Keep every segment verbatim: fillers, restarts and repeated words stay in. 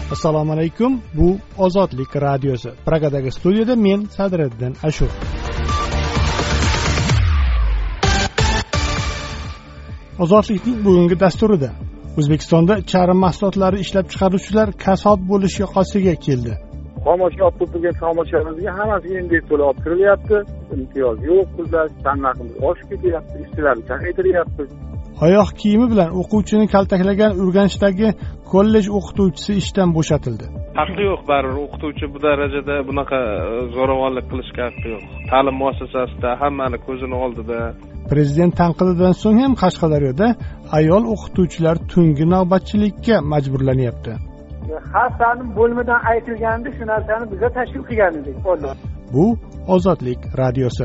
Assalomu alaykum. Bu Ozodlik radiosi. Pragadagi studiyada men Sadriddin Ashur. Ozodlikning bugungi dasturida O'zbekistonda charm mahsulotlari ishlab chiqaruvchilar kasod bo'lish yoqasiga keldi. Xomashyo olib turgan xomashyolarga hammasi endi to'la olib kirilyapti. Imtiyoz yo'q, pullar tannarximiz oshib ketyapti, ishchilarni chaqirtiryapti. Oyoq kiyimi bilan o'quvchini kaltaklagan Urganchdagi kollej o'qituvchisi ishdan bo'shatildi. Haqqi yo'q, baribir o'qituvchi bu darajada bunaqa zo'ravonlik qilishga haqqi yo'q. Ta'lim muassasasida hammani ko'zini oldida. Prezident tanqididan so'ng ham Qashqadaryoda ayol o'qituvchilar tungi navbatchilikka majburlanyapti. Xastaning bo'limidan aytilganda shu narsani bizga tashkil qilgan edik. Bu Ozodlik radiosi.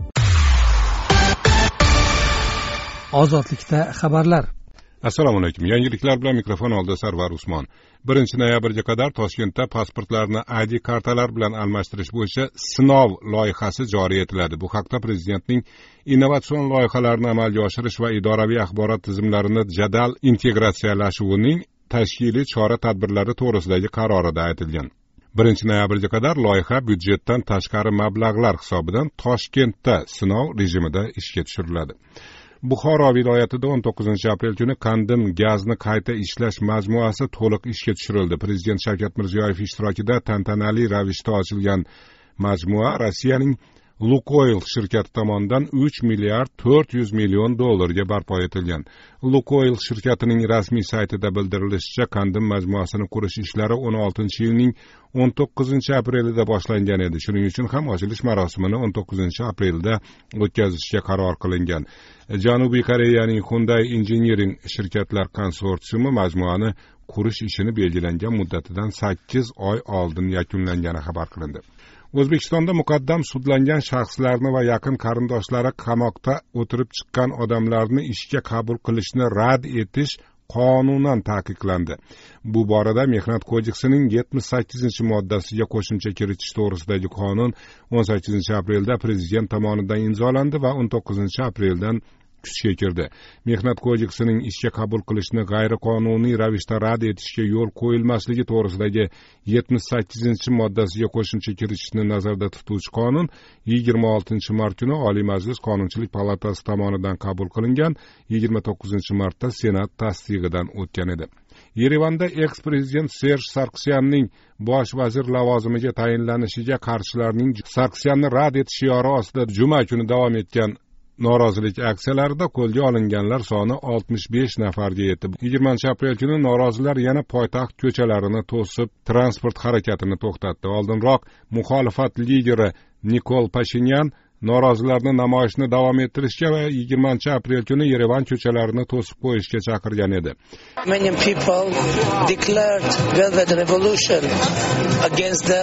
Ozodlikda xabarlar. Assalomu alaykum. Yangiliklar bilan mikrofon oldida Sarvar Usmon. birinchi noyabrga qadar Toshkentda pasportlarni I D kartalar bilan almashtirish bo'yicha sinov loyihasi joriy etiladi. Bu haqda prezidentning innovatsion loyihalarni amalga oshirish va idoraviy axborot tizimlarini jadal integratsiyalashuvining tashkiliy chora-tadbirlari to'g'risidagi qarorida aytilgan. birinchi noyabrga qadar loyiha byudjetdan tashqari mablag'lar hisobidan Toshkentda sinov rejimida ishga tushiriladi. Buxoro viloyatida o'n to'qqizinchi aprel kuni Qandim gazni qayta ishlash majmuasi to'liq ishga tushirildi. Prezident Shavkat Mirziyoyev ishtirokida tantanali ravishda ochilgan majmua Rossiyaning Lukoil shirkati tomonidan uch milliard to'rt yuz million dollarga barpo etilgan. Lukoil shirkatining rasmiy saytida bildirilishicha, Qandim majmuasini qurish ishlari o'n oltinchi yilning o'n to'qqizinchi aprelida boshlangan edi. Shuning uchun ham ochilish marosimini o'n to'qqizinchi aprelda o'tkazishga qaror qilingan. Janubiy Koreyaning Hyundai Engineering shirkatlar konsorsiumi majmuani qurish ishini belgilangan muddatidan sakkiz oy oldin yakunlangani xabar qilindi. O'zbekistonda muqaddam sudlangan shaxslarni va yaqin qarindoshlari qamoqda o'tirib chiqqan odamlarni ishga qabul qilishni rad etish qonunan taqiqlandi. Bu borada Mehnat kodeksining yetmish sakkizinchi moddasiga qo'shimcha kiritish to'g'risidagi qonun o'n sakkizinchi aprelda prezident tomonidan imzolandi va o'n to'qqizinchi apreldan kuchga kirdi. Mehnat kodeksining ishga qabul qilishni g'ayriqonuniy ravishda rad etishga yo'l qo'yilmasligi to'g'risidagi yetmish sakkizinchi moddasiga qo'shimcha kiritishni nazarda tutuvchi qonun yigirma oltinchi mart kuni Oliy Majlis Qonunchilik palatasi tomonidan qabul qilingan, yigirma to'qqizinchi martda Senat tasdig'idan o'tgan edi. Yerevanda eks-prezident Serj Sargsyanning bosh vazir lavozimiga tayinlanishiga qarshilarning Sargsyanni rad etish shiori ostida juma kuni davom etgan norozilik aksiyalarida qo'lga olinganlar soni oltmish besh nafarga yetdi. yigirmanchi aprel kuni norozilar yana poytaxt ko'chalarini to'sib, transport harakatini to'xtatdi. Oldinroq muxolifat lideri Nikol Pashinyan norozilarni namoyishni davom ettirishga va yigirmanchi aprel kuni Yerevan ko'chalarini to'sib qo'yishga chaqirgan edi. Many people declared velvet revolution against the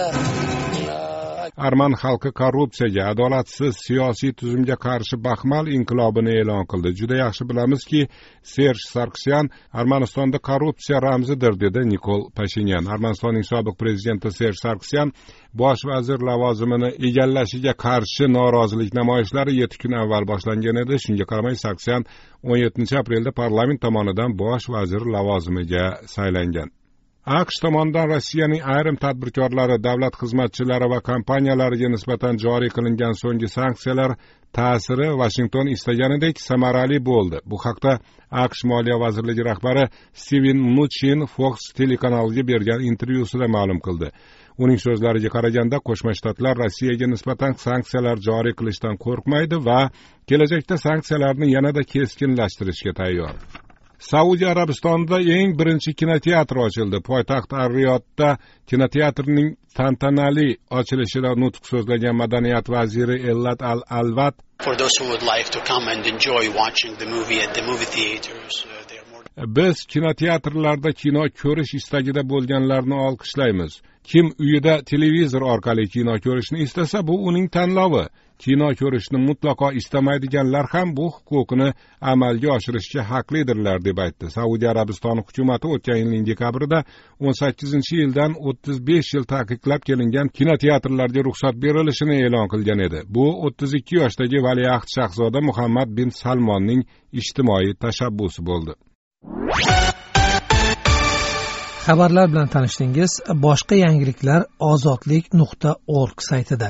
Arman xalqi korrupsiyaga, adolatsiz siyosiy tuzumga qarshi baxmal inqilobini e'lon qildi. Juda yaxshi bilamizki, Serj Sargsyan Armanistonda korrupsiya ramzidir, dedi Nikol Pashinyan. Armanistonning sobiq prezidenti Serj Sargsyan bosh vazir lavozimini egallashiga qarshi norozilik namoyishlari yetti kun avval boshlangan edi. Shunga qaramay Sargsyan o'n yettinchi aprelda parlament tomonidan bosh vazir lavozimiga saylangan. AQSh tomonidan Rossiyaning ayrim tadbirkorlari, davlat xizmatchilari va kompaniyalariga nisbatan joriy qilingan so'nggi sanksiyalar ta'siri Washington istaganidek samarali bo'ldi. Bu haqda AQSh Moliya vazirligi rahbari Steven Mnuchin Fox telekanaliga bergan intervyusida ma'lum qildi. Uning so'zlariga qaraganda, Qo'shma Shtatlar Rossiyaga nisbatan sanksiyalar joriy qilishdan qo'rqmaydi va kelajakda sanksiyalarni yanada keskinlashtirishga tayyor. Saudiya Arabistonida eng birinchi kinoteatr ochildi. Poytaxt Ar-Riyodda kinoteatrning tantanali ochilishida nutq so'zlagan madaniyat vaziri Ellat Al-Alvat, For those who would like to come and enjoy watching the movie at the movie theaters, uh, they are more... Biz kinoteatrlarda kino ko'rish istagida bo'lganlarni olqishlaymiz. Kim uyida televizor orqali kino ko'rishni istasa, bu uning tanlovi. Kino ko'rishni mutlaqo istamaydiganlar ham bu huquqini amalga oshirishga haqlidirlar, deb aytdi. Saudiya Arabistoni hukumati o'tgan yilning dekabrida o'n sakkizinchi yildan o'ttiz besh yil taqiqlab kelingan kinoteatrlarga ruxsat berilishini e'lon qilgan edi. Bu o'ttiz ikki yoshdagi valiahd shahzoda Muhammad bin Salmonning ijtimoiy tashabbusi bo'ldi. Xabarlar bilan tanishdingiz. Boshqa yangiliklar ozodlik nuqta org saytida.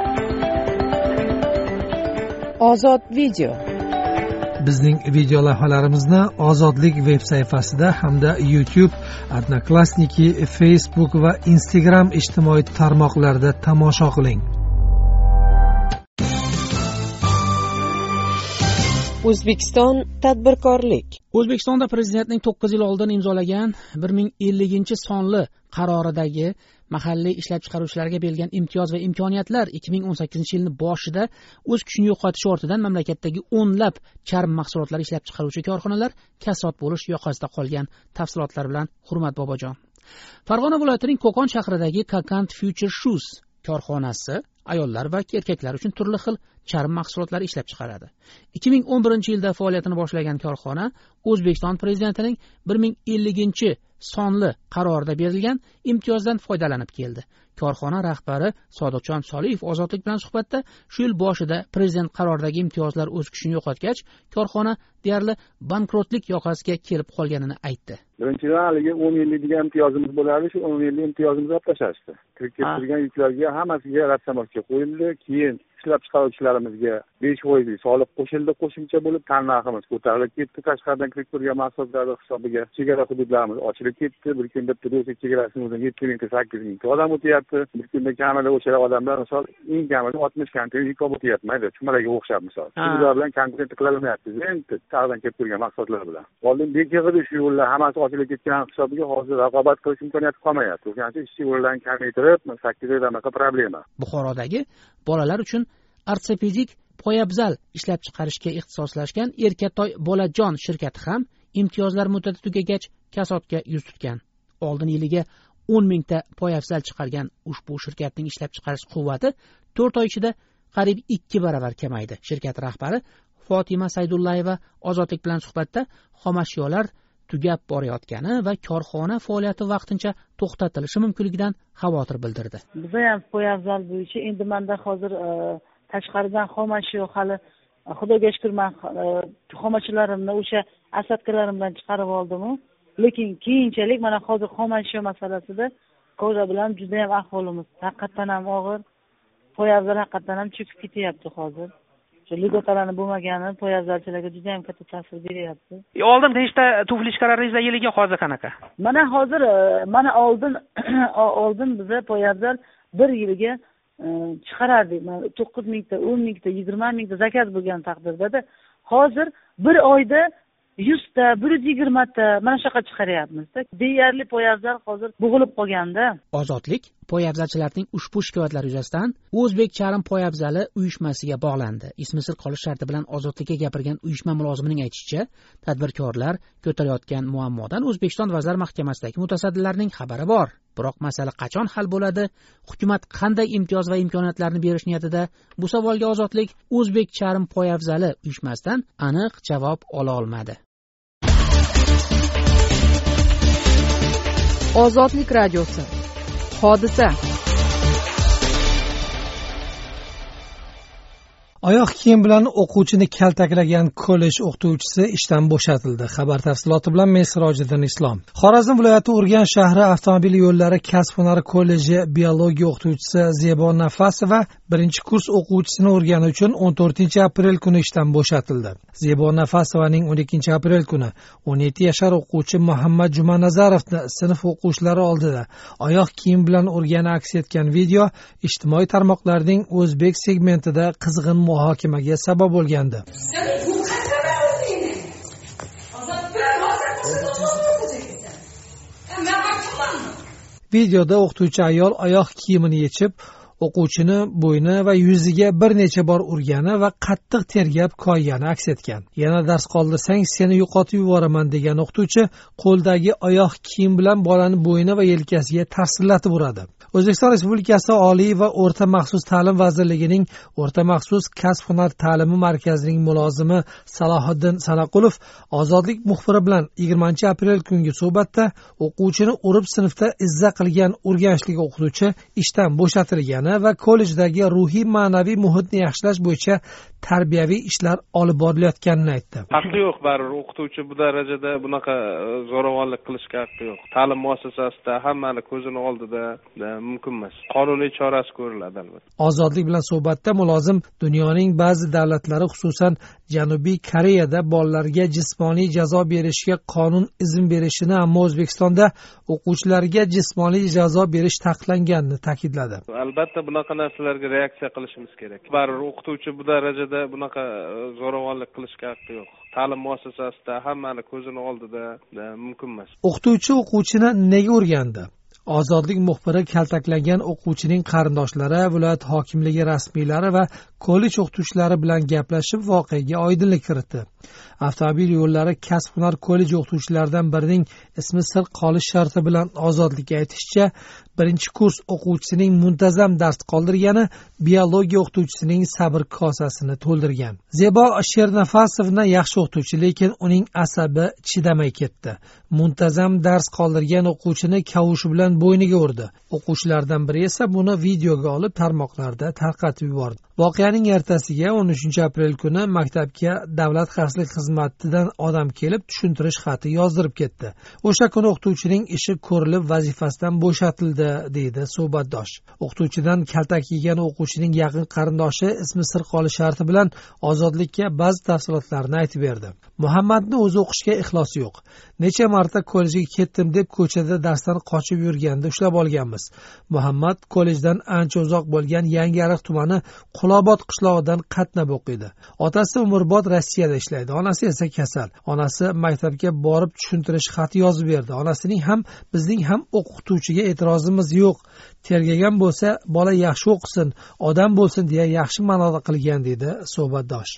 Ozod video. Bizning video lavhalarimizni Ozodlik veb sayfasida hamda YouTube, Odnoklassniki, Facebook va Instagram ijtimoiy tarmoqlarida tomosha qiling. O'zbekiston tadbirkorlik. O'zbekistonda prezidentning to'qqiz yil oldin imzolagan bir ming elliginchi sonli qaroridagi mahalliy ishlab chiqaruvchilarga berilgan imtiyoz va imkoniyatlar ikki ming o'n sakkizinchi yilning boshida o'z kuchini yo'qotishi ortidan mamlakatdagi o'nlab charm mahsulotlari ishlab chiqaruvchi korxonalar kasod bo'lish yoqasida qolgan. Tafsilotlar bilan Hurmat Bobojon. Farg'ona viloyatining Qo'qon shahridagi Kakant Future Shoes korxonasi ayollar va erkaklar uchun turli xil charm mahsulotlari ishlab chiqaradi. ikki ming o'n birinchi yilda faoliyatini boshlagan korxona O'zbekiston prezidentining bir ming elliginchi sonli qarorida berilgan imtiyozdan foydalanib keldi. Korxona rahbari Sodiqjon Soliyev Ozodlik bilan suhbatda shu yil boshida prezident qaroridagi imtiyozlar o'z kuchini yo'qotgach, korxona deyarli bankrotlik yoqasiga kelib qolganini aytdi. Birinchidan haligi o'n yillik degan imtiyozimiz bo'lardi, shu o'n yillik imtiyozimizni olib tashlashdi. Kirib keltirgan yuklarga hammasiga rassamotga qo'yildi, keyin ishlab chiqaruvchilarimizga besh foizlik soliq qo'shildi, qo'shimcha bo'lib tannarximiz ko'tarilib ketdi. Tashqaridan kirib turgan mahsulotlar hisobiga chegara hududlarimiz ochilib ketdi. Bir kunda Do'stlik chegarasining o'zida yetti mingta sakkiz mingta odam o'tyapti. Bir kunda kamida o'sha odamlar misol eng kamida oltmish konteyner yuk olib o'tyapti. Mayli, chumalarga o'xshab misol. Ular bilan konkurent qilinmayapti. Endi taqdan kelib turgan mahsulotlar bilan. Oldin bekig'ida shu yo'llar hammasi ochilib ketgan hisobiga hozir raqobat qilish imkoniyati qolmayapti. O'shaning uchun ishchi yo'llarni kamaytirib, sakkiz oydan problema. Buxorodagi bolalar uchun ortopedik poyabzal ishlab chiqarishga ixtisoslashgan Erkatoy Bolajon shirkati ham imtiyozlar muddati tugagach kasodga yuz tutgan. Oldin yiliga o'n mingta poyabzal chiqargan ushbu shirkatning ishlab chiqarish quvvati to'rt oy ichida qariyb ikki baravar kamaydi. Shirkat rahbari Fotima Saydullayeva Ozodlik bilan suhbatda xomashyolar tugab borayotgani va korxona faoliyati vaqtincha to'xtatilishi mumkinligidan xavotir bildirdi. Biz ham poyabzal bo'yicha endi menda hozir tashqaridan xomashyo hali xudoga shukr men xomashyolarimni o'sha asadkalarim bilan chiqarib oldim. Lekin keyinchalik mana hozir xomashyo masalasida ko'ra bilan juda ham ahvolimiz haqiqatan ham og'ir. Poyabzal haqiqatan ham cho'kib ketyapti hozir. Shu ligotalarni bo'lmagani poyabzalchilarga juda ham katta ta'sir beryapti. Oldin nechta tufli chiqarardingizlar yiliga, hozir qanaqa? Mana hozir mana oldin oldin biza poyabzal bir yilga chiqarardik. to'qqiz mingta, o'n mingta, yigirma mingta zakaz bo'lgan taqdirda hozir bir oyda yuzta, bir yuz yigirmata mana shunaqa chiqaryapmiz-da. Deyarli poyabzal hozir bo'g'ilib qolganda. Ozodlik poyabzalchilarning ushbu shikoyatlari yuzasidan O'zbek charm poyabzali uyushmasiga bog'landi. Ismi sir qolish sharti bilan Ozodlikka gapirgan uyushma mulozimining aytishicha, tadbirkorlar ko'tarayotgan muammodan O'zbekiston Vazirlar Mahkamasidagi mutasaddilarning xabari bor. Biroq masala qachon hal bo'ladi? Hukumat qanday imtiyoz va imkoniyatlarni berish niyatida? Bu savolga Ozodlik O'zbek charm poyabzali uyushmasidan aniq javob ola olmadi. Ozodlik radiosi. Hodisa. Oyoq kiyim bilan o'quvchini kaltaklagan kollej o'qituvchisi ishdan bo'shatildi. Xabar tafsiloti bilan men Sirojiddin Islom. Xorazm viloyati Urganch shahri avtomobil yo'llari kasb-hunari kolleji biologiya o'qituvchisi Zebo Nafasova birinchi kurs o'quvchisini urgani uchun o'n to'rtinchi aprel kuni ishdan bo'shatildi. Zebo Nafasovaning o'n ikkinchi aprel kuni o'n yetti yashar o'quvchi Muhammad Jumanazarovni sinf o'quvchilari oldida oyoq kiyim bilan urgani aks etgan video ijtimoiy tarmoqlarning o'zbek segmentida qizg'in muhokamaga sabab bo'lgandi. Videoda o'qituvchi ayol oyoq kiyimini yechib, o'quvchini bo'yni va yuziga bir necha bor urgani va qattiq tergab ko'ygani aks etgan. Yana dars qoldirsang seni yo'qotib yuboraman degan o'qituvchi qo'ldagi oyoq kiyim bilan bolani bo'yni va yelkasiga tarsillatib uradi. O'zbekiston Respublikasi Oliy va o'rta maxsus ta'lim vazirligining o'rta maxsus kasb-hunar ta'limi markazining mulozimi Salohiddin Sanaqulov Ozodlik muxbiri bilan yigirmanchi aprel kungi suhbatda o'quvchini urib sinfda izza qilgan urganchlik o'qituvchi ishdan bo'shatilgani va kollejdagi ruhiy ma'naviy muhitni yaxshilash bo'yicha tarbiyaviy ishlar olib borilayotganini aytdi. Haqqi yo'q, baribir o'qituvchi bu darajada bunaqa zo'ravonlik qilishga haqqi yo'q. Ta'lim muassasasida hammani ko'zini oldida mumkin emas. Qonuniy chorasi ko'riladi albatta. Ozodlik bilan suhbatda mulozim dunyoning ba'zi davlatlari, xususan Janubiy Koreyada bolalarga jismoniy jazo berishga qonun izn berishini, ammo O'zbekistonda o'quvchilarga jismoniy jazo berish taqiqlanganini ta'kidladi. Albatta bunaqa narsalarga reaksiya qilishimiz kerak. Baribir o'qituvchi bu darajada bunaqa zo'ravonlik qilishga haqqi yo'q. Ta'lim muassasasida hammani ko'zini oldida mumkin emas. O'qituvchi o'quvchini nega urgandi? Ozodlik muxbiri kaltaklangan o'quvchining qarindoshlari, viloyat hokimligi rasmiylari va kollej o'qituvchilari bilan gaplashib voqeaga oydinlik kiritdi. Avtomobil yo'llari kasb-hunar kollej o'qituvchilaridan birining ismi sir qolish sharti bilan Ozodlikka aytishicha, birinchi kurs o'quvchisining muntazam dars qoldirgani biologiya o'qituvchisining sabr kosasini to'ldirgan. Zebo Shernafasovna yaxshi o'qituvchi, lekin uning asabi chidamay ketdi. Muntazam dars qoldirgan o'quvchini kavushi bilan bo'yniga urdi. O'quvchilardan biri esa buni videoga olib tarmoqlarda tarqatib yubordi. Voqeaning ertasiga o'n uchinchi aprel kuni maktabga Davlat xavfsizlik xizmatidan odam kelib tushuntirish xati yozdirib ketdi. O'sha kuni o'qituvchining ishi ko'rilib vazifasidan bo'shatildi, deydi suhbatdosh. O'qituvchidan kaltak yegan o'quvchining yaqin qarindoshi ismi sir qolish sharti bilan Ozodlikka ba'zi tafsilotlarni aytib berdi. Muhammadni o'zi o'qishga ixlosi yo'q. Necha marta kollejga ketdim deb ko'chada darsdan qochib yurganda ushlab olganmiz. Muhammad kollejdan ancha uzoq bo'lgan Yangiariq tumani Qulobod qishlog'idan qatnab o'qiydi. Otasi umrbod Rossiyada ishlaydi, onasi esa kasal. Onasi maktabga borib tushuntirish xati yozib berdi. Onasining ham bizning ham o'qituvchiga e'tirozimiz yo'q. Tergagan bo'lsa, bola yaxshi o'qisin, odam bo'lsin deya yaxshi ma'noda qilgan, dedi suhbatdosh.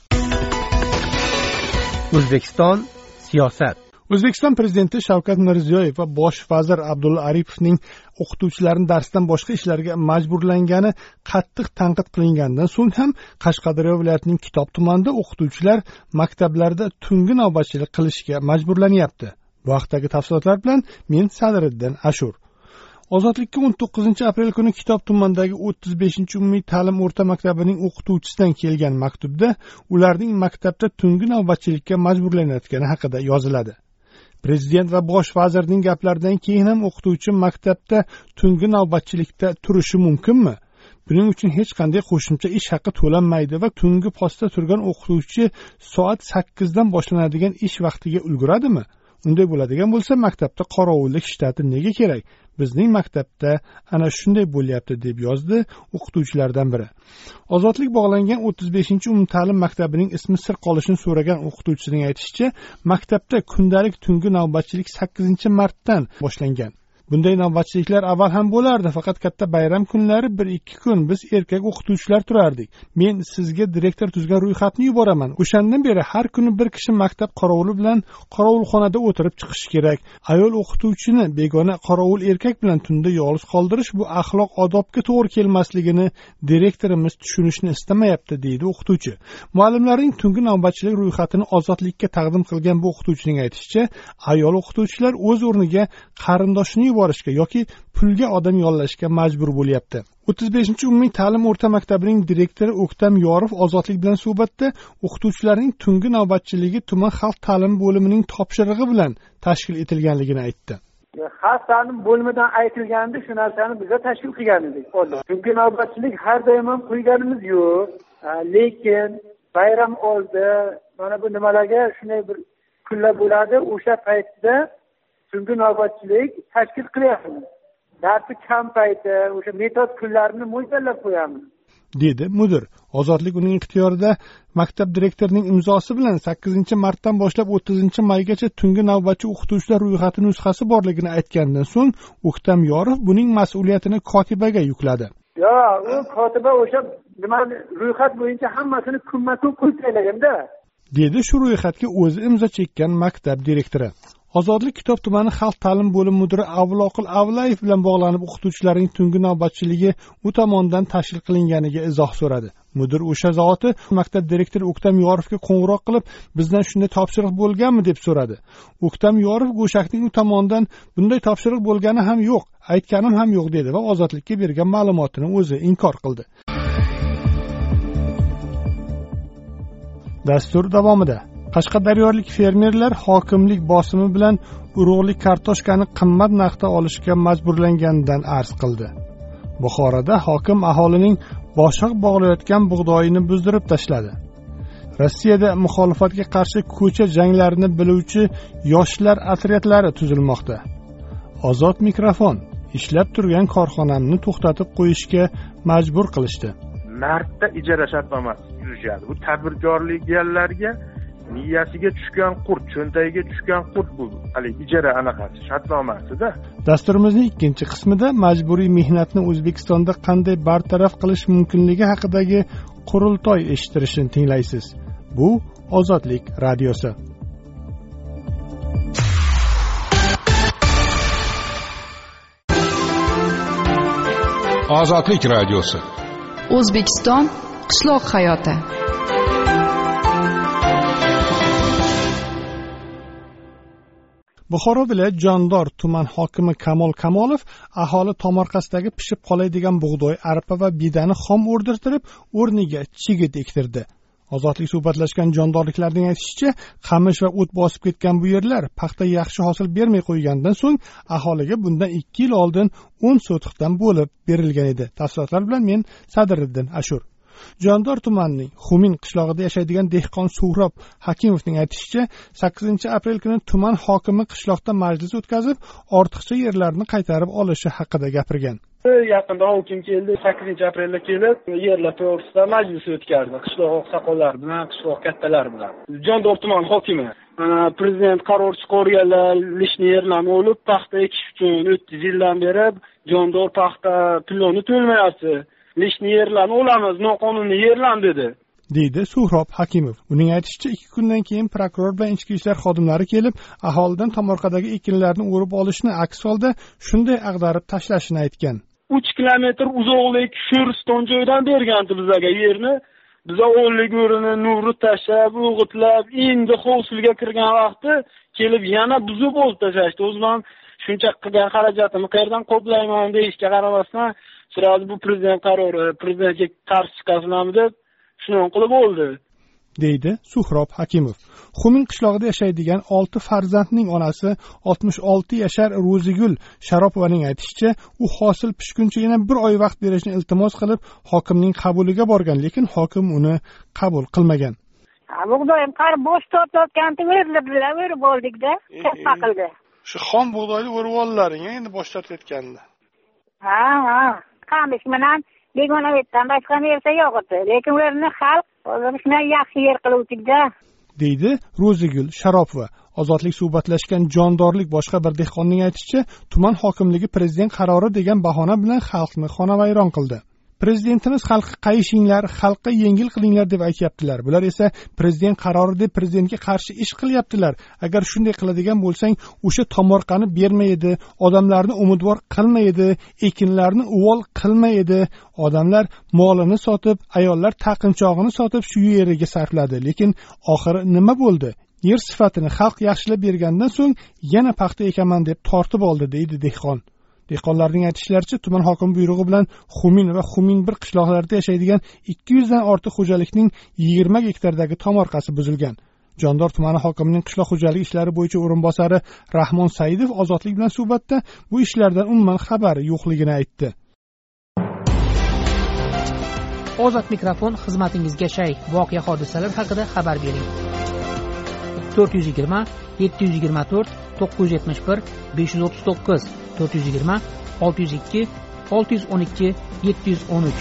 O'zbekiston siyosat. O'zbekiston prezidenti Shavkat Mirziyoyev va bosh vazir Abdulla Aripovning o'qituvchilarni darsdan boshqa ishlarga majburlangani qattiq tanqid qilingandan so'ng ham Qashqadaryo viloyatining Kitob tumanida o'qituvchilar maktablarda tungi navbatchilik qilishga majburlanyapti. Bu haqdagi tafsilotlar bilan men Sadriddin Ashur. Ozodlikka o'n to'qqizinchi aprel kuni Kitob tumanidagi o'ttiz beshinchi umumiy ta'lim o'rta maktabining o'qituvchisidan kelgan maktubda ularning maktabda tungi navbatchilikka majburlanayotgani haqida yoziladi. Prezident va bosh vazirning gaplaridan keyin ham o'qituvchi maktabda tungi navbatchilikda turishi mumkinmi? Buning uchun hech qanday qo'shimcha ish haqi to'lanmaydi va tungi postda turgan o'qituvchi soat sakkizdan boshlanadigan ish vaqtiga ulguradimi? Unday bo'ladigan bo'lsa, maktabda qorovullik shtati nega kerak? Bizning maktabda ana shunday bo'lyapti, deb yozdi o'qituvchilardan biri. Ozodlik bog'langan o'ttiz beshinchi umumta'lim maktabining ismi sir qolishini so'ragan o'qituvchining aytishicha, maktabda kundalik tungi navbatchilik sakkizinchi martdan boshlangan. Bunday navbatchiliklar avval ham bo'lardi, faqat katta bayram kunlari bir ikki kun biz erkak o'qituvchilar turardik. Men sizga direktor tuzgan ro'yxatni yuboraman. O'shandan beri har kuni bir kishi maktab qorovuli bilan qorovulxonada o'tirib chiqishi kerak. Ayol o'qituvchini begona qorovul erkak bilan tunda yolg'iz qoldirish bu axloq odobga to'g'ri kelmasligini direktorimiz tushunishni istamayapti, deydi o'qituvchi. Muallimlarning tungi navbatchilik ro'yxatini Ozodlikka taqdim qilgan bu o'qituvchining aytishicha, ayol o'qituvchilar o'z o'rniga qarindoshini yuborishga yoki pulga odam yollashga majbur bo'lyapti. o'ttiz beshinchi umumiy ta'lim o'rta maktabining direktori O'ktam Yorov Ozodlik bilan suhbatda o'qituvchilarning tungi navbatchiligi tuman xalq ta'limi bo'limining topshirig'i bilan tashkil etilganligini aytdi. Xalq ta'lim bo'limidan aytilgandi, shu narsani biza tashkil qilgan edik. Tungi navbatchilik har doim ham qo'yganimiz yo'q, lekin bayram oldi, mana bu nimalarga shunday bir kunlar bo'ladi, o'sha paytda tungi navbatchilik tashkil qilyapmiz. Darsi kam payti, o'sha metod kunlarini mo'ljallab qo'yamiz, dedi mudir. Ozodlik uning ixtiyorida maktab direktorining imzosi bilan sakkizinchi martdan boshlab o'ttizinchi maygacha tungi navbatchi o'qituvchilar ro'yxati nusxasi borligini aytgandan so'ng O'ktam Yorov buning mas'uliyatini kotibaga yukladi. Yo, u kotiba o'sha nima ro'yxat bo'yicha hammasini kunma-kun qo'yib qo'yilganda, dedi shu ro'yxatga o'zi imzo chekkan maktab direktori. Ozodlik Kitob tumani xalq ta'lim bo'limi mudiri Avloqil Avlayev bilan bog'lanib o'qituvchilarning tungi navbatchiligi u tomonidan tashkil qilinganiga izoh so'radi. Mudir o'sha zoti maktab direktori O'ktam Yorovga qo'ng'iroq qilib, bizdan shunday topshiriq bo'lganmi deb so'radi. O'ktam Yorov Go'shakning u tomonidan bunday topshiriq bo'lgani ham yo'q, aytganim ham yo'q, dedi va Ozodlikka bergan ma'lumotini o'zi inkor qildi. Dastur davomida qashqadaryolik fermerlar hokimlik bosimi bilan urug'lik kartoshkani qimmat narxda olishga majburlanganidan arz qildi. Buxoroda hokim aholining boshiq bog'layotgan bug'doyini buzdirib tashladi. Rossiyada muxolifatga qarshi ko'cha janglarini biluvchi yoshlar otryadlari tuzilmoqda. Ozod mikrofon ishlab turgan korxonamni to'xtatib qo'yishga majbur qilishdi. Martda ijara shartnomasi yurishadi. Bu tadbirkorliklarga miyasiga tushgan qurt, cho'ntagiga tushgan qurt bu. Hali ijara anaqasi, shartnomasida. Dasturimizning ikkinchi qismida majburiy mehnatni O'zbekistonda qanday bartaraf qilish mumkinligi haqidagi qurultoy eshittirishini tinglaysiz. Bu Ozodlik radiosi. Ozodlik radiosi. O'zbekiston qishloq hayoti. Buxoro viloyat Jondor tuman hokimi Kamol Kamolov aholi tomorqasidagi pishib qoladigan bug'doy, arpa va bidani xom o'rdirtirib, o'rniga chigit ektirdi. Ozodlik suhbatlashgan jondorliklarning aytishicha, qamish va o't bosib ketgan bu yerlar paxta yaxshi hosil bermay qo'ygandan so'ng aholiga bundan ikki yil oldin o'n sotixdan bo'lib berilgan edi. Tafsilotlar bilan men Sadiriddin Ashur. Jondor tumanining Xumin qishlog'ida yashaydigan dehqon Suhrob Hakimovning aytishicha, sakkizinchi aprel kuni tuman hokimi qishloqda majlis o'tkazib, ortiqcha yerlarni qaytarib olishi haqida gapirgan. Yaqinda hokim keldi, sakkizinchi aprelda kelib, yerlar to'g'risida majlis o'tkazdi. Qishloq oqsoqollar bilan, qishloq kattalar bilan. Jondor tuman hokimi mana prezident qaror chiqarganlar, lishni yerlarni olib, paxta ekish uchun o'ttiz yildan beri Jondor paxta pulini to'lmayapti. Lishni yerlarni olamiz, noqonuniy yerlar dedi. deydi Suhrob Hakimov. Uning aytishicha, ikki kundan keyin prokuror bilan ichki ishlar xodimlari kelib, aholidan tomorqadagi ekinlarni o'rib olishni, aks holda shunday ag'darib tashlashini aytgan. uch kilometr uzoqlik Sho'riston joydan berganti bizga yerni. Biz o'nlik o'rini nurni tashlab, o'g'itlab, endi hovsilga kirgan vaqti kelib yana buzib olib tashlashdi. O'zim shuncha qilgan xarajatimni qayerdan qoplayman deyishga qaramasdan, sirasi bu prezident qarori, prezidentga qarshi chiqasizlarmi deb shuni qilib oldi, deydi Suhrob Hakimov. Xumin qishlog'ida yashaydigan olti farzandning onasi oltmish olti yashar Ro'zigul Sharopovaning aytishicha, u hosil pishguncha yana bir oy vaqt berishni iltimos qilib, hokimning qabuliga borgan, lekin hokim uni qabul qilmagan. Bug'doyim qarib bo'sh tortayotganda verildilar, verib oldik-da, katta qildi. Shu xom bug'doyni o'rib ollaring, endi bosh tortayotganda. Ha, ha. Qamish bilan begona vetdan boshqa narsa yo'q edi, lekin ularni xalq o'zini yaxshi yer qiluvdik-da, deydi Ro'zigul Sharopova. Ozodlik suhbatlashgan jondorlik boshqa bir dehqonning aytishicha, tuman hokimligi prezident qarori degan bahona bilan xalqni xonavayron qildi. Prezidentimiz xalqqa qayishinglar, xalqqa yengil qilinglar deb aytayaptilar. Bular esa prezident qarori deb prezidentga qarshi ish qilyaptilar. Agar shunday qiladigan bo'lsang, o'sha tomorqani bermaydi, odamlarni umidvor qilmaydi, ekinlarni uvol qilmaydi. Odamlar molini sotib, ayollar taqinchog'ini sotib shu yeriga sarfladi. Lekin oxiri nima bo'ldi? Yer sifatini xalq yaxshilab bergandan so'ng yana paxta ekaman deb tortib oldi, deydi dehqon. Dehqonlarning aytishlaricha, tuman hokimi buyrug'i bilan Xumin va Xumin bir qishloqlarida yashaydigan ikki yuz dan ortiq xo'jalikning yigirma gektardagi tomorqasi buzilgan. Jondor tumani hokimining qishloq xo'jaligi ishlari bo'yicha o'rinbosari Rahmon Saidov Ozodlik bilan suhbatda bu ishlardan umuman xabari yo'qligini aytdi. Ozod mikrofon xizmatingizga shay, voqea hodisalar haqida xabar bering. to'rt yuz yigirma yetti yuz yigirma to'rt to'qqiz yuz yetmish bir besh yuz o'ttiz to'qqiz to'rt yuz yigirma olti yuz ikki olti yuz o'n ikki yetti yuz o'n uch.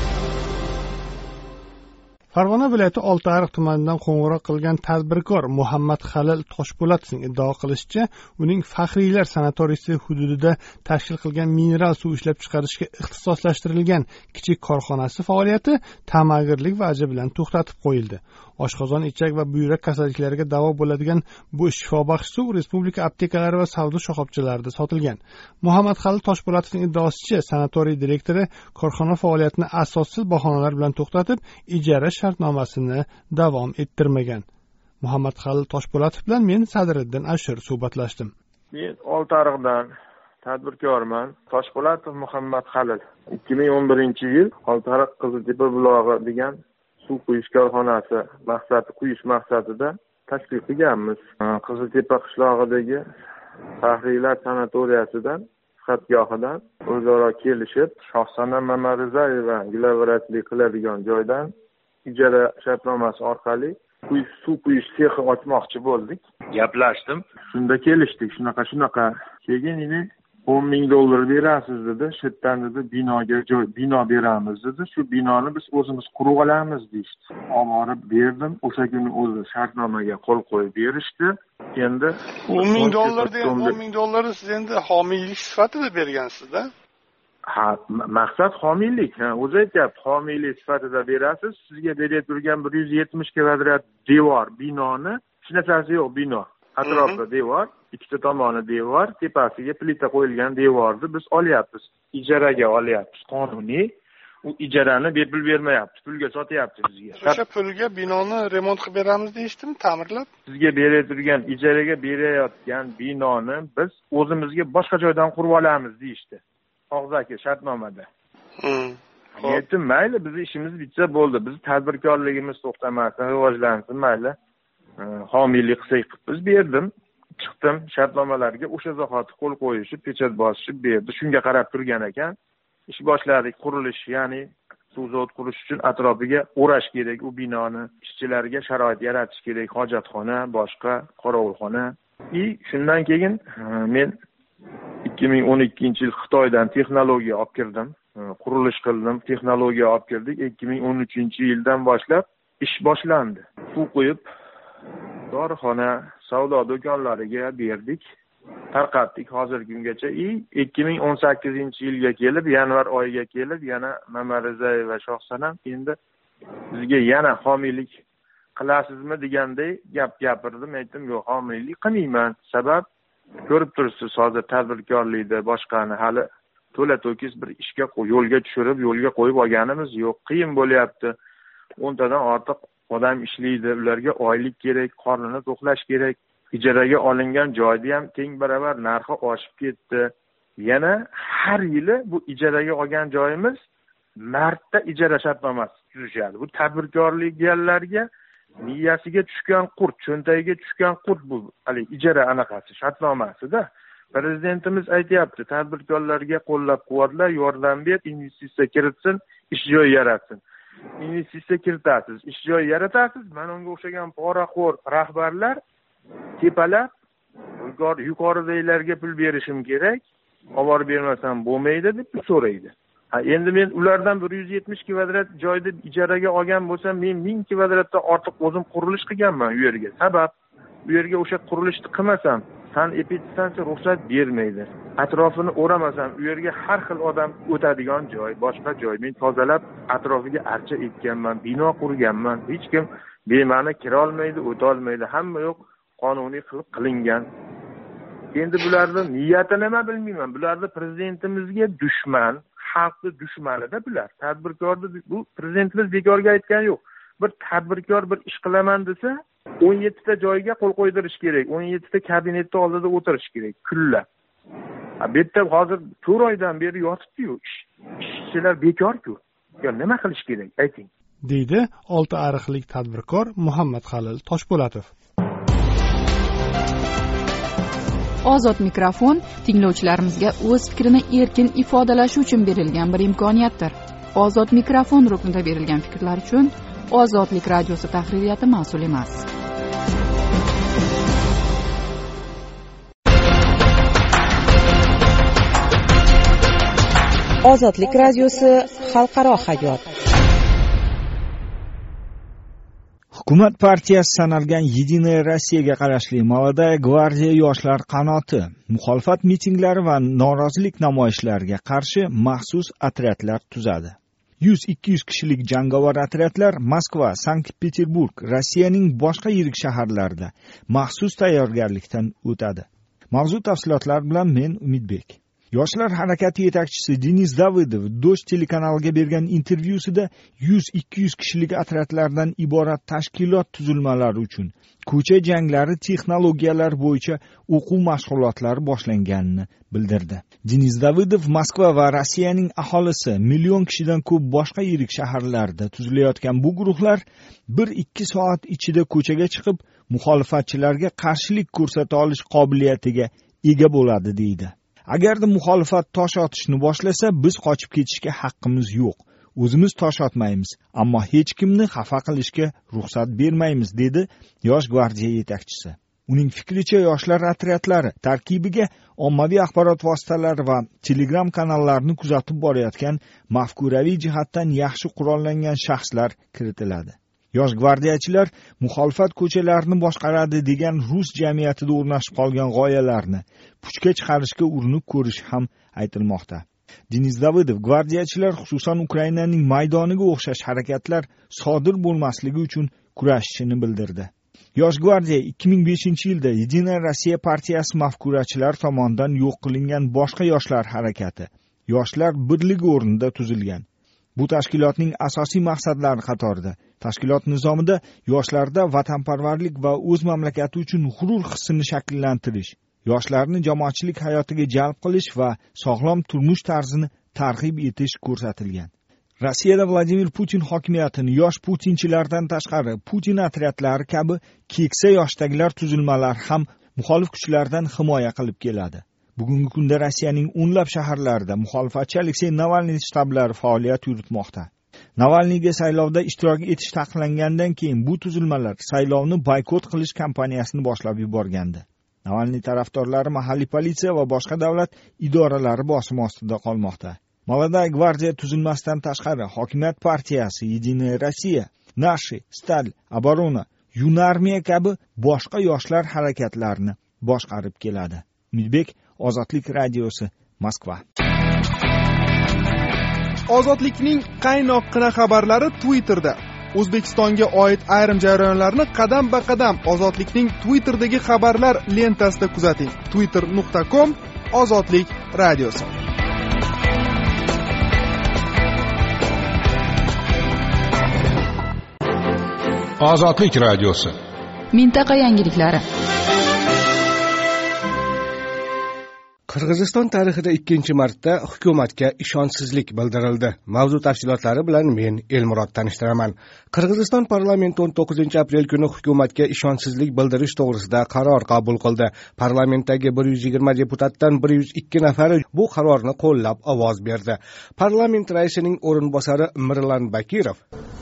Farg'ona viloyati Oltiariq tumanidan qo'ng'iroq qilgan tadbirkor Muhammad Halil Toshpo'latovning iddao qilishicha, uning faxriylar sanatoriysi hududida tashkil qilgan mineral suv ishlab chiqarishga ixtisoslashtirilgan kichik korxonasi faoliyati ta'magirlik vaji bilan to'xtatib qo'yildi. Oshqozon, ichak va buyrak kasalliklariga davo bo'ladigan bu shifobaxsh suv respublika aptekalari va savdo shoxobchalarida sotilgan. Muhammad Halil Toshpo'latovning iddaosicha, sanatoriy direktori korxona faoliyatini asossiz bahonalar bilan to'xtatib, ijara shartnomasini davom ettirmagan. Muhammad Halil Toshpo'latov bilan men Sadiriddin Ashur suhbatlashdim. Men Oltiariqdan tadbirkorman. Toshpo'latov Muhammad Halil. ikki ming o'n birinchi yil Oltiariq Qiziltepa bulog'i degan suv quyish korxonasi maqsadi quyish maqsadida tashrif qilganmiz. Qiziltepa qishlog'idagi faxriylar sanatoriyasidan sihatgohidan o'zaro kelishib Shohsanam Mamarizayeva gilaveratlik qiladigan joydan ijara shartnomasi orqali quyish suv quyish sexi ochmoqchi bo'ldik. Gaplashdim. Shunda kelishdik. Shunaqa shunaqa. Keyin yine o'n ming dollar berasiz dedi. Shu yerdan dedi binoga joy bino beramiz dedi. Shu binoni biz o'zimiz qurib olamiz deydi. Olib berdim. O'sha kuni o'zi shartnomaga qo'l qo'yib berishdi. Endi o'n ming dollar degan o'n ming dollarni siz endi homiylik sifatida bergansiz-da? Ha, maqsad homiylik. Ha, o'zi aytayapti, homiylik sifatida berasiz. Sizga berib turgan bir yuz yetmish kvadrat devor binoni, hech narsasi yo'q bino. Atrofida devor, ikkita tomoni devor, tepasiga plita qo'yilgan devorni biz olyapmiz. Ijaraga olyapmiz. Qonuniy u ijarani bepul bermayapti, pulga sotyapti bizga. O'sha pulga binoni remont qilib beramiz deyishdimi, ta'mirlab? Sizga berib turgan ijaraga berayotgan binoni biz o'zimizga boshqa joydan qurib olamiz deyishdi. Og'zaki shartnomada. Aytdim, mayli, biz ishimiz bitsa bo'ldi. Biz tadbirkorligimiz to'xtamasin, rivojlansin, mayli. Homiylik qilsak biz berdim. Chiqdim, shartnomalarga o'sha zahoti qo'l qo'yishib, pechat bosishib berdi. Shunga qarab turgan ekan. Ish boshladik, qurilish, ya'ni suv zavod qurish uchun atrofiga o'rash kerak u binoni. Ishchilarga sharoit yaratish kerak, hojatxona, boshqa qorovulxona. И shundan keyin men ikki ming o'n ikkinchi yil Xitoydan texnologiya olib kirdim. Qurilish qildim, texnologiya olib kirdik. ikki ming o'n uchinchi yildan boshlab ish boshlandi. Suv quyib dorixona, savdo do'konlariga berdik. Tarqatdik hozirgi kungacha. ikki ming o'n sakkizinchi yilga kelib, yanvar oyiga kelib, yana Mamarizayeva va Shohsanam endi bizga yana homiylik qilasizmi deganday gap gapirdim. Aytdim, yo'q, homiylik qilmayman. Sabab ko'rib turibsiz, hozir tadbirkorlikda boshqani hali to'la to'kis bir ishga yo'lga tushirib, yo'lga qo'yib olganimiz yo'q. Qiyin bo'lyapti. o'ntadan ortiq odam ishlaydi, ularga oylik kerak, qornini to'qlash kerak. Ijaraga olingan joyda ham teng baravar narxi oshib ketdi. Yana har yili bu ijaraga olgan joyimiz martda ijara shartnomasi tuzishadi. Bu tadbirkorliklarga miyasiga tushgan qurt, cho'ntagiga tushgan qurt bu. Hali ijara anaqasi, shartnomasida prezidentimiz aytayapti, tadbirkorlarga qo'llab-quvvatla, yordam ber, investitsiya kiritsin, ish joyi yaratsin. Investitsiya kiritasiz, ish joyi yaratasiz. Mana unga o'xshagan poraxo'r rahbarlar tepalab, yuqoridagilarga pul berishim kerak, olib bermasam bo'lmaydi deb so'raydi. Ha, endi men ulardan bir yuz yetmish kvadrat joyda ijaraga olgan bo'lsam, men ming kvadratdan ortiq o'zim qurilish qilganman u yerga. Sabab bu yerga o'sha qurilishni qilmasam, san epidstansiya ruxsat bermaydi. Atrofini o'ramasam, u yerga har xil odam o'tadigan joy, boshqa joy. Men tozalab, atrofiga archa ekkanman, bino qurganman. Hech kim bema'ni kira olmaydi, o'ta olmaydi. Hamma yo'q qonuniy qilib qilingan. Endi bularning niyati nima bilmayman. Bularni prezidentimizga dushman, xalqni dushmanida bular. Tadbirkorni bu prezidentimiz bekorga aytgani yo'q. Bir tadbirkor bir ish qilaman desa, o'n yettita joyga qo'l qo'ydirish kerak, o'n yettita kabinetda oldida o'tirish kerak, kunlab. Ha, bu yerda hozir to'rt oydan beri yotibdi-yu, ishchilar bekor-ku. Yo, nima qilish kerak, ayting. deydi olti ariqlik tadbirkor Muhammad Halil Toshpo'latov. Ozod mikrofon tinglovchilarimizga o'z fikrini erkin ifodalashi uchun berilgan bir imkoniyatdir. Ozod mikrofon ruknida berilgan fikrlar uchun Ozodlik radiosi tahririyati mas'ul emas. Ozodlik radiosi xalqaro hayot. Hukumat partiyasi sanalgan Yedinaya Rossiyaga qarashli Molodaya gvardiya yoshlar qanoti muxolifat mitinglari va norozilik namoyishlariga qarshi maxsus otryadlar tuzadi. yuz ikki yuz kishilik jangovar otryadlar Moskva, Sankt-Peterburg, Rossiyaning boshqa yirik shaharlarida maxsus tayyorgarlikdan o'tadi. Mavzu tafsilotlar bilan men Umidbek. Yoshlar harakati yetakchisi Denis Davidov Do'st telekanaliga bergan intervyusida yuz ikki yuz kishilik otryadlardan iborat tashkilot tuzilmalari uchun ko'cha janglari texnologiyalar bo'yicha o'quv mashg'ulotlari boshlanganini bildirdi. Denis Davidov Moskva va Rossiyaning aholisi million kishidan ko'p boshqa yirik shaharlarda tuzilayotgan bu guruhlar bir ikki soat ichida ko'chaga chiqib, muxolifatchilarga qarshilik ko'rsata olish qobiliyatiga ega bo'ladi deydi. Agarda muxolifat tosh otishni boshlasa, biz qochib ketishga haqqimiz yo'q. O'zimiz tosh otmaymiz, ammo hech kimni xafa qilishga ruxsat bermaymiz, dedi Yosh gvardiya yetakchisi. Uning fikricha, yoshlar otryadlari tarkibiga ommaviy axborot vositalari va Telegram kanallarni kuzatib borayotgan mafkuraviy jihatdan yaxshi qurollangan shaxslar kiritiladi. Yosh gvardiyachilar muxolifat ko'chalarini boshqaradi degan rus jamiyatida o'rnashib qolgan g'oyalarni puchga chiqarishga urinib ko'rish ham aytilmoqda. Denis Davidov gvardiyachilar xususan Ukrainaning maydoniga o'xshash harakatlar sodir bo'lmasligi uchun kurashishini bildirdi. Yosh gvardiya ikki ming beshinchi yilda Yedinaya Rossiya partiyasi mafkurachilar tomonidan yo'q qilingan boshqa yoshlar harakati, Yoshlar birligi o'rnida tuzilgan. Bu tashkilotning asosiy maqsadlari qatorida tashkilot nizomida yoshlarda vatanparvarlik va o'z mamlakati uchun g'urur hissini shakllantirish, yoshlarni jamoatchilik hayotiga jalb qilish va sog'lom turmush tarzini targ'ib etish ko'rsatilgan. Rossiyada Vladimir Putin hokimiyatini yosh putinchilardan tashqari Putin otryadlari kabi keksa yoshdagilar tuzilmalari ham muxolif kuchlardan himoya qilib keladi. Bugungi kunda Rossiyaning o'nlab shaharlarida muxolifatchi Aleksey Navalniy shtablari faoliyat yuritmoqda. Navalniyga saylovda ishtirok etish taqiqlangandan keyin bu tuzilmalar saylovni boykot qilish kampaniyasini boshlab yuborgandi. Navalniy tarafdorlari mahalliy politsiya va boshqa davlat idoralari bosim ostida qolmoqda. Молодая gvardiya tuzilmasidan tashqari hokimiyat partiyasi Yedinaya Rossiya, Nashi, Stal, Oborona, Yunarmiya kabi boshqa yoshlar harakatlarini boshqarib keladi. Umidbek, Ozodlik radiosi, Moskva. Ozodlikning qaynoqqina xabarlari Twitterda. O'zbekistonga oid ayrim jarayonlarni qadam-ba-qadam Ozodlikning Twitter'dagi xabarlar lentasida kuzating. twitter nuqta com Ozodlik radiosi. Ozodlik radiosi. Mintaqa yangiliklari. Qirg'iziston tarixida ikkinchi marta hukumatga ishonchsizlik bildirildi. Mavzu tafsilotlari bilan men Elmurod tanishtiraman. Qirg'iziston parlamenti o'n to'qqizinchi aprel kuni hukumatga ishonchsizlik bildirish to'g'risida qaror qabul qildi. Parlamentdagi bir yuz yigirma deputatdan bir yuz ikki nafari bu qarorni qo'llab ovoz berdi. Parlament raisining o'rinbosari Mirlan Bakirov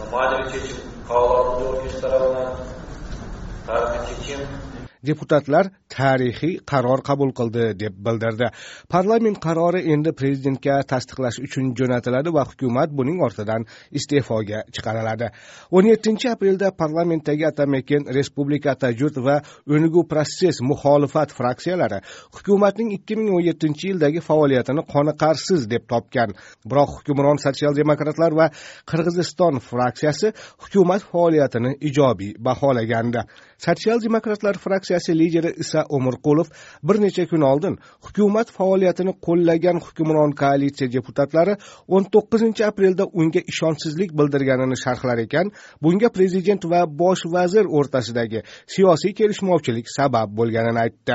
deputatlar tarixiy qaror qabul qildi deb bildirdi. Parlament qarori endi prezidentga tasdiqlash uchun jo'natiladi va hukumat buning ortidan iste'foga chiqariladi. o'n yettinchi aprelda parlamentdagi Atamaken Respublika Tajud va O'nugu Proses muxolifat fraksiyalari hukumatning ikki ming o'n yettinchi yildagi faoliyatini qoniqarsiz deb topgan. Biroq hukmron sotsial-demokratlar va Qirg'iziston fraksiyasi hukumat faoliyatini ijobiy baholagandi. Sotsial-demokratlar fraksiyasi lideri Isa Umurqulov bir necha kun oldin hukumat faoliyatini qo'llagan hukmron koalitsiya deputatlari o'n to'qqizinchi aprelda unga ishonchsizlik bildirganini sharhlar ekan, bunga prezident va bosh vazir o'rtasidagi siyosiy kelishmovchilik sabab bo'lganini aytdi.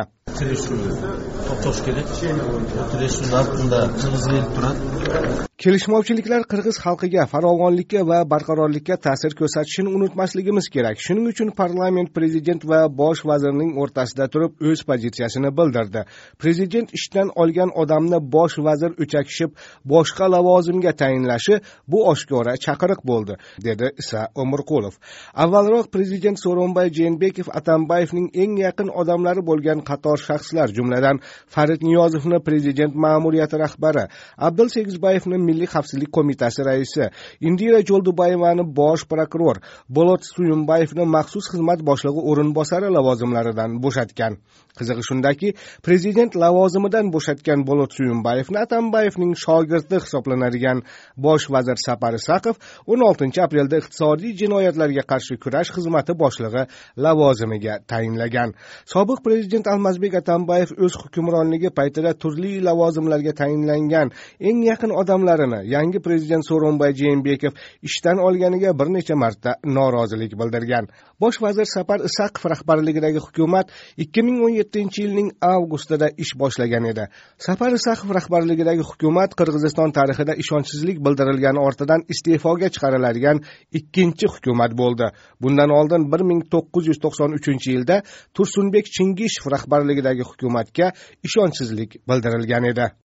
Kelishmovchiliklar qirg'iz xalqiga farovonlikka va barqarorlikka ta'sir ko'rsatishini unutmasligimiz kerak. Shuning uchun parlament prezident va bosh vazirning o'rtasida turib o'z pozitsiyasini bildirdi. Prezident ishdan olgan odamni bosh vazir o'chakishib boshqa lavozimga tayinlashi bu oshkora chaqiriq bo'ldi, dedi Isa Umurqulov. Avvalroq prezident So'ronbay Jeenbekov Atambayevning eng yaqin odamlari bo'lgan qator shaxslar, jumladan Farid Niyozovni prezident ma'muriyati rahbari, Abdul Segizbayevni Milliy xavfsizlik qo'mitasi raisi, Indira Jo'ldubayevani bosh prokuror, Bolot Suyunbayevni maxsus xizmat boshlig'i o'rinbosari lavozimlaridan bo'shatgan. Qizig'i shundaki, prezident lavozimidan bo'shatgan Bolot Suyunbayevni Atambayevning shogirdi hisoblanadigan bosh vazir Sapari Saqov o'n oltinchi aprelda iqtisodiy jinoyatlarga qarshi kurash xizmati boshlig'i lavozimiga tayinlagan. Sobiq prezident Almazbek Ozodbek Atambayev o'z hukmronligi paytida turli lavozimlarga tayinlangan eng yaqin odamlarini yangi prezident So'ronbay Jeenbekov ishdan olganiga bir necha marta norozilik bildirgan. Bosh vazir Sapar Isaqov rahbarligidagi hukumat ikki ming o'n yettinchi yilning avgustida ish boshlagan edi. Sapar Isaqov rahbarligidagi hukumat Qirg'iziston tarixida ishonchsizlik bildirilgani ortidan iste'foga chiqariladigan ikkinchi hukumat bo'ldi. Bundan oldin bir ming to'qqiz yuz to'qson uchinchi yilda Tursunbek Chingishov rahbarligidagi hukumatga ishonchsizlik bildirilgan edi.